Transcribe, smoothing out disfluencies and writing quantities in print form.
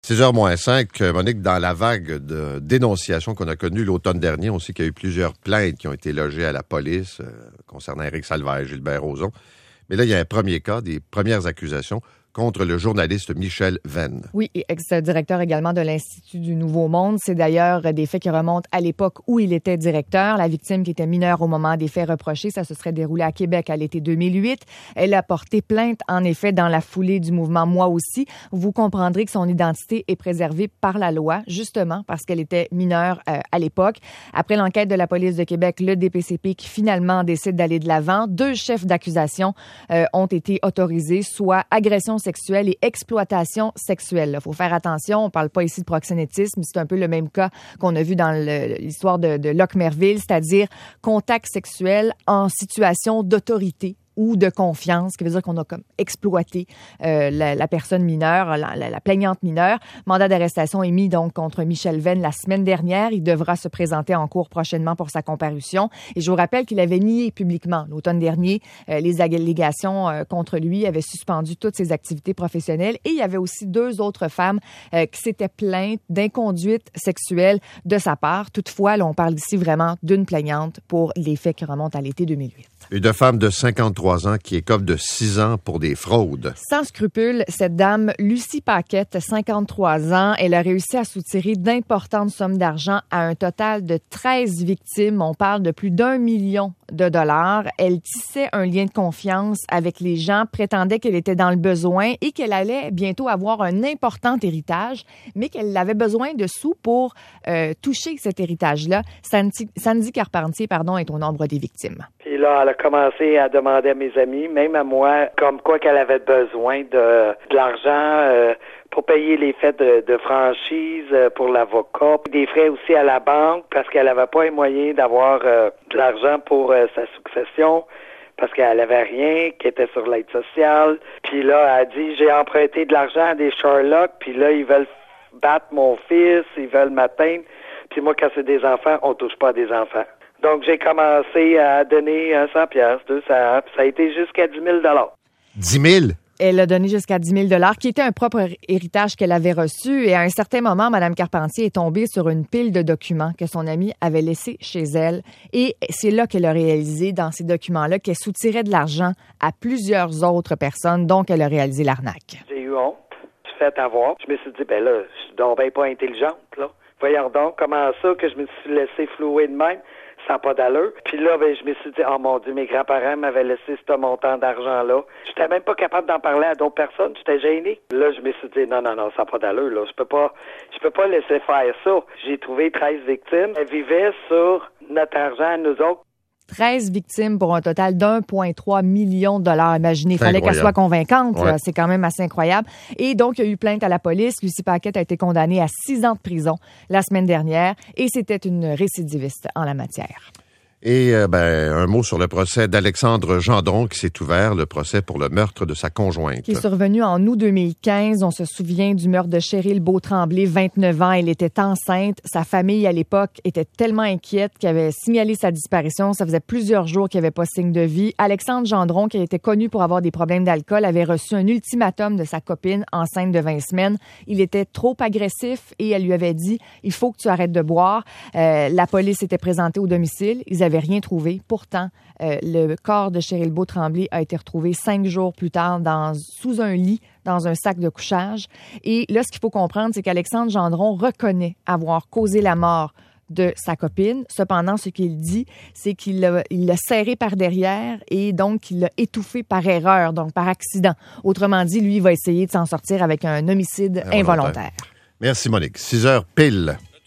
6h moins 5, Monique, dans la vague de dénonciations qu'on a connue l'automne dernier, on sait qu'il y a eu plusieurs plaintes qui ont été logées à la police concernant Éric Salvaire et Gilbert Rozon. Mais là, il y a un premier cas, des premières accusations contre le journaliste Michel Venn. Oui, ex-directeur également de l'Institut du Nouveau Monde. C'est d'ailleurs des faits qui remontent à l'époque où il était directeur. La victime, qui était mineure au moment des faits reprochés, ça se serait déroulé à Québec à l'été 2008. Elle a porté plainte, en effet, dans la foulée du mouvement Moi aussi. Vous comprendrez que son identité est préservée par la loi, justement parce qu'elle était mineure à l'époque. Après l'enquête de la police de Québec, le DPCP qui finalement décide d'aller de l'avant, 2 chefs d'accusation ont été autorisés, soit agression sexuelle et exploitation sexuelle. Il faut faire attention, on parle pas ici de proxénétisme, c'est un peu le même cas qu'on a vu dans l'histoire de Locke Merville, c'est-à-dire contact sexuel en situation d'autorité ou de confiance, ce qui veut dire qu'on a comme exploité la personne mineure, la plaignante mineure. Mandat d'arrestation est mis donc contre Michel Venn la semaine dernière. Il devra se présenter en cours prochainement pour sa comparution. Et je vous rappelle qu'il avait nié publiquement l'automne dernier les allégations contre lui, avait suspendu toutes ses activités professionnelles. Et il y avait aussi 2 autres femmes qui s'étaient plaintes d'inconduite sexuelle de sa part. Toutefois, là, on parle ici vraiment d'une plaignante pour les faits qui remontent à l'été 2008. Une femme de 53 ans qui écope de 6 ans pour des fraudes. Sans scrupule, cette dame, Lucie Paquette, 53 ans, elle a réussi à soutirer d'importantes sommes d'argent à un total de 13 victimes. On parle de plus d'1 million de dollars. Elle tissait un lien de confiance avec les gens, prétendait qu'elle était dans le besoin et qu'elle allait bientôt avoir un important héritage, mais qu'elle avait besoin de sous pour toucher cet héritage-là. Sandy Carpentier, est au nombre des victimes. Puis là, elle a commencé à demander à mes amis, même à moi, comme quoi qu'elle avait besoin de l'argent pour payer les frais de franchise pour l'avocat, des frais aussi à la banque parce qu'elle n'avait pas les moyens d'avoir de l'argent pour sa succession parce qu'elle avait rien, qu'elle était sur l'aide sociale. Puis là, elle a dit, j'ai emprunté de l'argent à des Sherlock, puis là, ils veulent battre mon fils, ils veulent m'atteindre. Puis moi, quand c'est des enfants, on touche pas à des enfants. Donc, j'ai commencé à donner 100 piastres, 200, ça a été jusqu'à 10 000 10 000? Elle a donné jusqu'à 10 000 qui était un propre héritage qu'elle avait reçu. Et à un certain moment, Mme Carpentier est tombée sur une pile de documents que son amie avait laissés chez elle. Et c'est là qu'elle a réalisé, dans ces documents-là, qu'elle soutirait de l'argent à plusieurs autres personnes. Donc, elle a réalisé l'arnaque. J'ai eu honte. Je suis fait avoir. Je me suis dit, ben là, je suis donc bien pas intelligente, là. Voyons donc, comment ça que je me suis laissé flouer de même? Ça n'a pas d'allure. Puis là, ben, je me suis dit, oh mon Dieu, mes grands-parents m'avaient laissé ce montant d'argent-là. J'étais même pas capable d'en parler à d'autres personnes. J'étais gêné. Là, je me suis dit, non, ça n'a pas d'allure, là. Je peux pas laisser faire ça. J'ai trouvé 13 victimes. Elles vivaient sur notre argent à nous autres. 13 victimes pour un total d'1,3 million de dollars. Imaginez, il fallait qu'elle soit convaincante. Ouais. C'est quand même assez incroyable. Et donc, il y a eu plainte à la police. Lucie Paquette a été condamnée à 6 ans de prison la semaine dernière et c'était une récidiviste en la matière. Et un mot sur le procès d'Alexandre Gendron qui s'est ouvert, le procès pour le meurtre de sa conjointe. Qui est survenu en août 2015. On se souvient du meurtre de Cheryl Beautremblay, 29 ans. Elle était enceinte. Sa famille, à l'époque, était tellement inquiète qu'elle avait signalé sa disparition. Ça faisait plusieurs jours qu'il n'y avait pas signe de vie. Alexandre Gendron, qui était connu pour avoir des problèmes d'alcool, avait reçu un ultimatum de sa copine enceinte de 20 semaines. Il était trop agressif et elle lui avait dit « Il faut que tu arrêtes de boire ». La police était présentée au domicile. Ils avaient rien trouvé. Pourtant, le corps de Cheryl Beautremblay a été retrouvé 5 jours plus tard sous un lit, dans un sac de couchage. Et là, ce qu'il faut comprendre, c'est qu'Alexandre Gendron reconnaît avoir causé la mort de sa copine. Cependant, ce qu'il dit, c'est qu'il l'a serré par derrière et donc qu'il l'a étouffé par erreur, donc par accident. Autrement dit, lui, il va essayer de s'en sortir avec un homicide involontaire. Merci, Monique. 6 heures pile.